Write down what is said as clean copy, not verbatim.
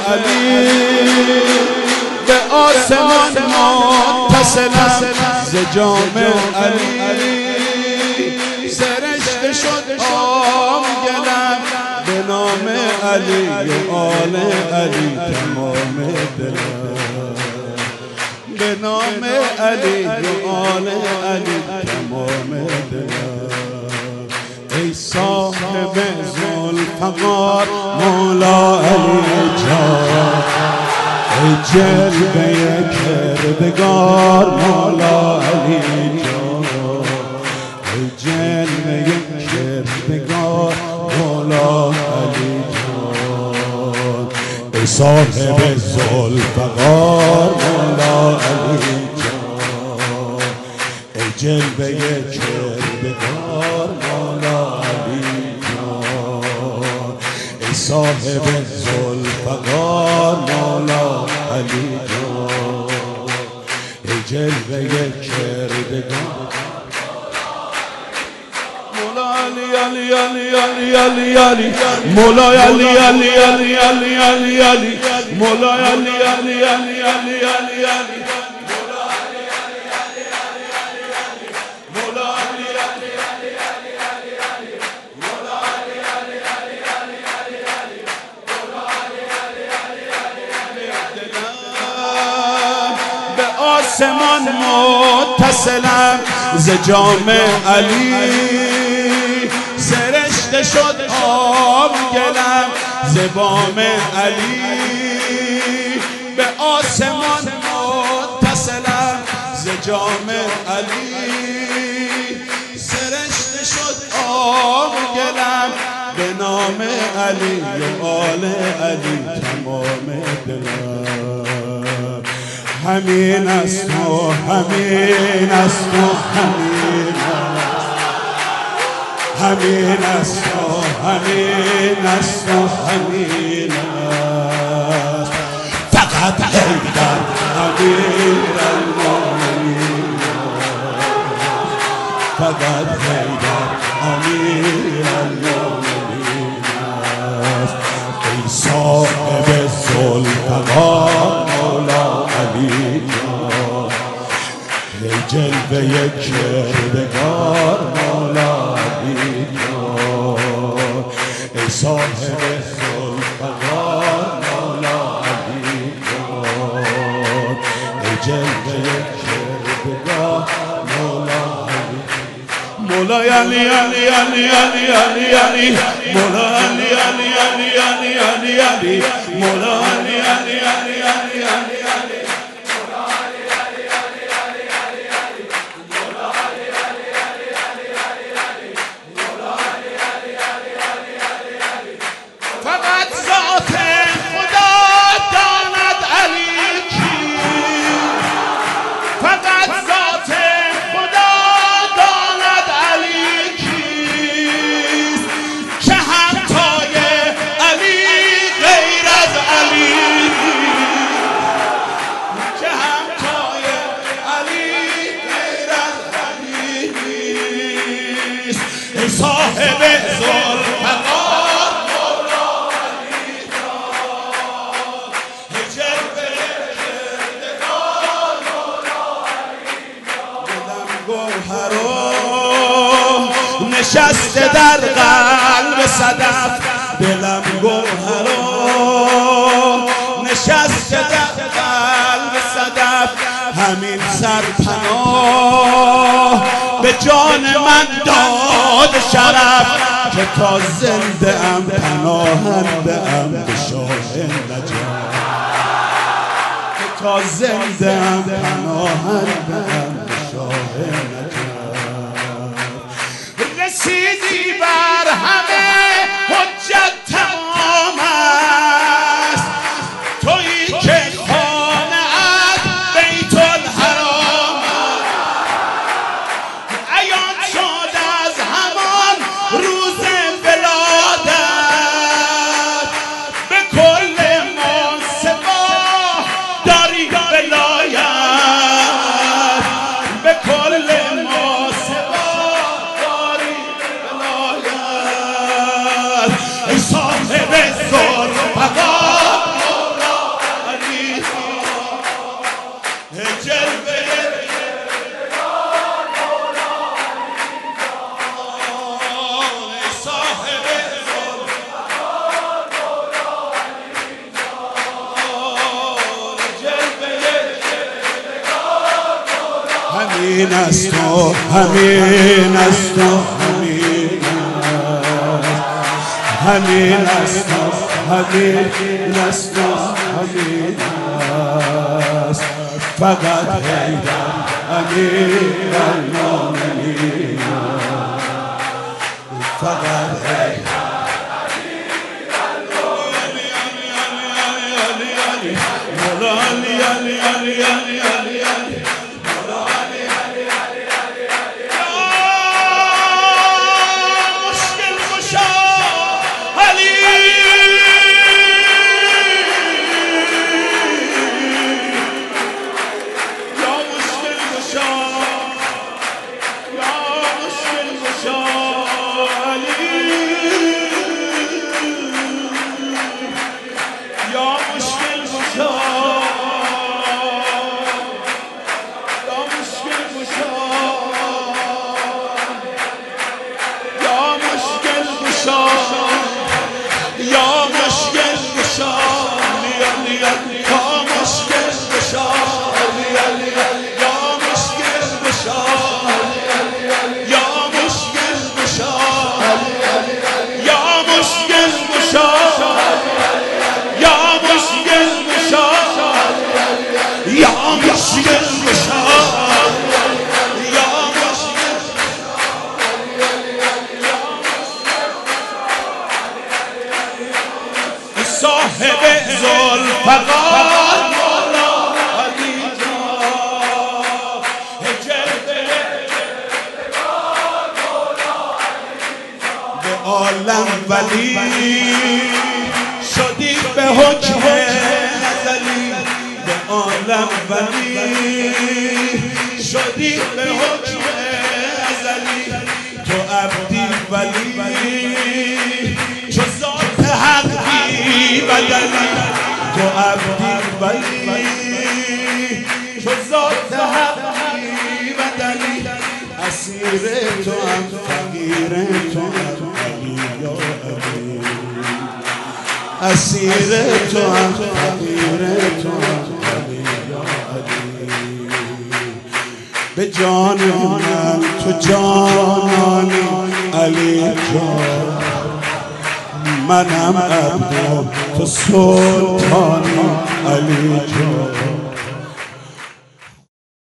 علی به آسمان متصلم ز جام علی سرشته شد آم گلم به نام علی و آل علی تمام دلم به نام علی و آل علی تمام دلم ای صاحب ذوالفقار مولا علی جان ای جلوه کردگار مولا علی جان ای جلوه کردگار مولا علی جان ای صاحب ذوالفقار مولا علی جان ای جلوه کردگار مولا علی جان ای صاحب ذوالفقار مولا علی جان ای جلوه کردگار مولا علی علی علی علی علی علی مولا علی علی علی علی علی علی مولا علی علی علی علی علی علی آسمان متصلم ز جام علی سرشته شد آب گلم ز بام علی به آسمان متصلم ز جام علی سرشته شد آب گلم به نام علی و آل علی تمام دلم همین است و همین است و همین همین است و همین است و همین است فقط حیدر امیر المومنین فقط حیدر امیر المومنین است ای صاحب ذوالفقار مولا علی جان ای جلوه کردگار مولا علی جان ای صاحب ذوالفقار مولا علی جان ای جلوه کردگار مولا علی مولا علی علی علی علی علی علی مولا علی علی علی علی علی علی مولا علی علی علی علی علی علی فقط ذات خدا داند علی کیست فقط ذات خدا داند علی کیست که همتای علی غیر از علی که همتای علی غیر از علی نیست ای صاحب ذوالفقار نشسته در قلب صدف دلم گوهرا نشسته در قلب صدف همین سرپناه به جان من داد شرف که تا زنده ام پناهنده ام به شاه نجات که تا زنده ام پناهنده ام به شاه نجات رسیدی بر همه حجت تمام است تویی که خانه ات بیت الحرام عیان شد از همان روز ولادت به کل ما سپاه داری ولایت به کل ما سپاه ای همین است و همین است و همین است همین است همین است فقط حیدر امیر المؤمنین فقط حیدر صاحب ذوالفقار مولا علی جان به عالم ولی شدی به حکم ازلی به عالم ولی شدی به حکم ازلی تو عبدی ولی چو ذات حق بدلی تو عبدی ولی چو ذات حقی بدلی اسیر تو هم فقیر تو هم علی یا علی اسیر تو هم فقیر تو هم علی یا علی به جان من تو جانانی علی جان منم عبد تو سلطانی علی جان